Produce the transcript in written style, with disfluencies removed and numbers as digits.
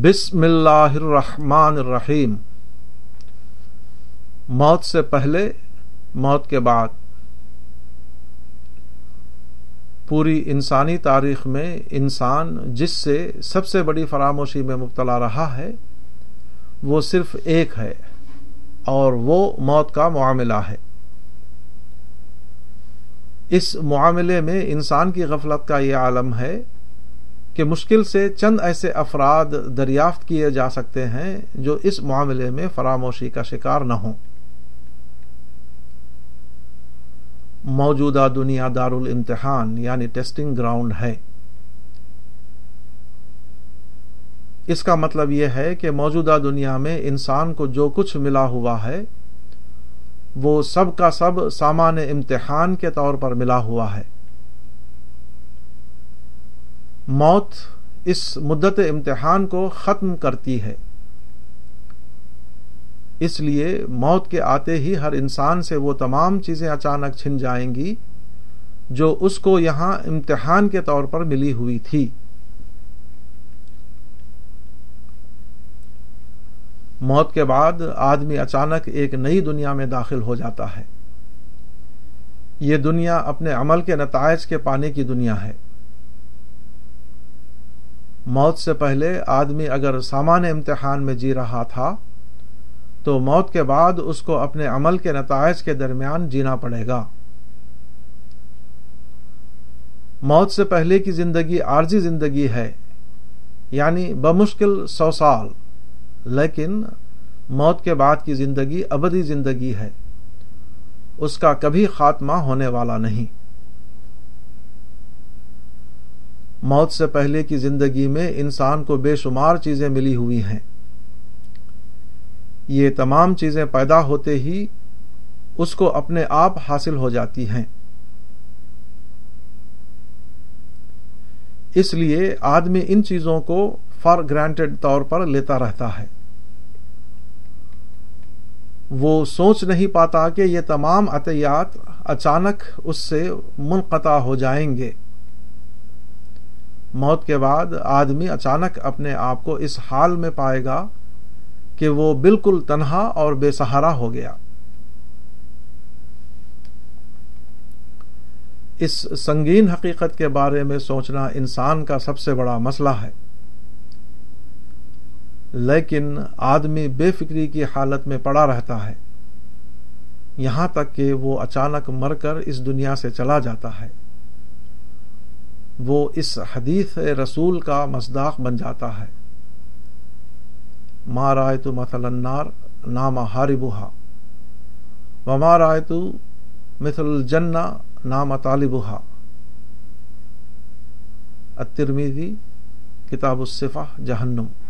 بسم اللہ الرحمن الرحیم. موت سے پہلے، موت کے بعد. پوری انسانی تاریخ میں انسان جس سے سب سے بڑی فراموشی میں مبتلا رہا ہے وہ صرف ایک ہے، اور وہ موت کا معاملہ ہے. اس معاملے میں انسان کی غفلت کا یہ عالم ہے کہ مشکل سے چند ایسے افراد دریافت کیے جا سکتے ہیں جو اس معاملے میں فراموشی کا شکار نہ ہوں. موجودہ دنیا دارالامتحان یعنی ٹیسٹنگ گراؤنڈ ہے. اس کا مطلب یہ ہے کہ موجودہ دنیا میں انسان کو جو کچھ ملا ہوا ہے وہ سب کا سب سامان امتحان کے طور پر ملا ہوا ہے. موت اس مدت امتحان کو ختم کرتی ہے. اس لیے موت کے آتے ہی ہر انسان سے وہ تمام چیزیں اچانک چھن جائیں گی جو اس کو یہاں امتحان کے طور پر ملی ہوئی تھی. موت کے بعد آدمی اچانک ایک نئی دنیا میں داخل ہو جاتا ہے. یہ دنیا اپنے عمل کے نتائج کے پانے کی دنیا ہے. موت سے پہلے آدمی اگر سامان امتحان میں جی رہا تھا تو موت کے بعد اس کو اپنے عمل کے نتائج کے درمیان جینا پڑے گا. موت سے پہلے کی زندگی عارضی زندگی ہے، یعنی بمشکل 100 سال، لیکن موت کے بعد کی زندگی ابدی زندگی ہے. اس کا کبھی خاتمہ ہونے والا نہیں. موت سے پہلے کی زندگی میں انسان کو بے شمار چیزیں ملی ہوئی ہیں. یہ تمام چیزیں پیدا ہوتے ہی اس کو اپنے آپ حاصل ہو جاتی ہیں. اس لیے آدمی ان چیزوں کو فار گرانٹیڈ طور پر لیتا رہتا ہے. وہ سوچ نہیں پاتا کہ یہ تمام عطیات اچانک اس سے منقطع ہو جائیں گے. موت کے بعد آدمی اچانک اپنے آپ کو اس حال میں پائے گا کہ وہ بالکل تنہا اور بے سہارا ہو گیا. اس سنگین حقیقت کے بارے میں سوچنا انسان کا سب سے بڑا مسئلہ ہے، لیکن آدمی بے فکری کی حالت میں پڑا رہتا ہے یہاں تک کہ وہ اچانک مر کر اس دنیا سے چلا جاتا ہے. وہ اس حدیث رسول کا مصداق بن جاتا ہے: ما رأیت مثل النار نام حاربها وما رأیت مثل الجنہ نام طالبها. الترمذی، کتاب الصفہ، جہنم.